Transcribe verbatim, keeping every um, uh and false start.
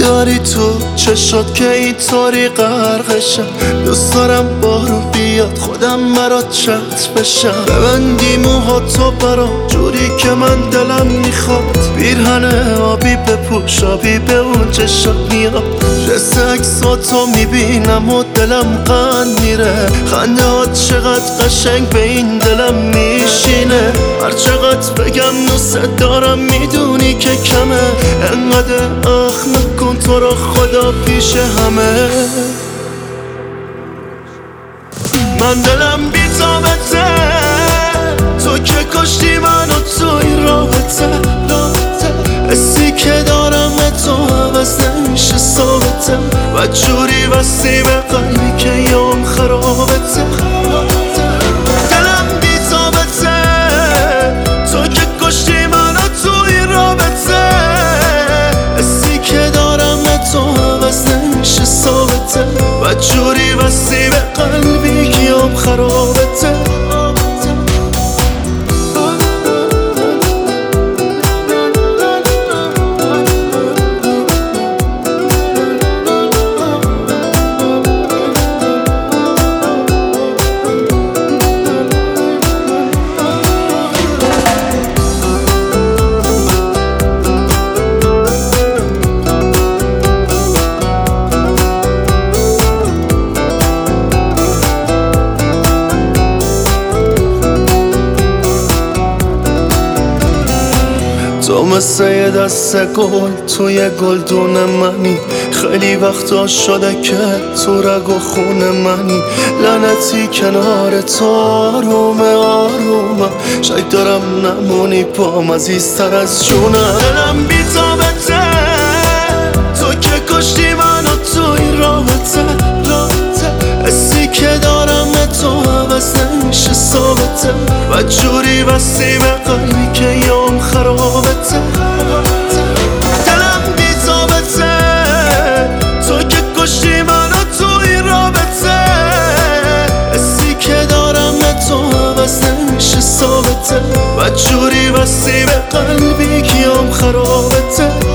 داری تو چشات که اینطوری غرقشم. دوست دارم بارون بیاد خودم برات چت بشم. ببندی موهاتو برام جوری که من دلم میخواد. پیرهن آبی بپوش آبی به اون چشات میاد. جس عکساتو میبینم و دلم قند میره. خنده هات چقدر قشنگ به این دلم میشینه. هر چقدر بگم دوست دارم میدونی که کمه. انقدر اخ نکن تو رو خدا پیش همه. من دلم بی تابته تو که کشتی منو تو این رابطه. حسی که دارم تو عوض نمیشه ثابته. و جوری وسی به قلبی که یام خرابته. دلم بی تابته تو که کشتی منو تو این رابطه. حسی که دارم تو عوض نمیشه ثابته. و جوری وسی به قلبی که یام خرابته. تو مثل یه دست گل توی گلدون منی. خیلی وقتا شده که تو رگ و خون منی. لعنتی کنار تو آرومه آرومه. شاید دارم نمونی پام عزیزتر از جونم. دلم بی تابته تو که کشتی منو تو این رابطه. حسی که دارم تو عوض نمیشه ثابته. و جوری وسی به قلبی که یام خرابته. دلم بی تابته تو که کشتی منو تو این رابطه. حسی که دارم تو عوض نمیشه ثابته. و جوری وسی به قلبی که یام خرابته.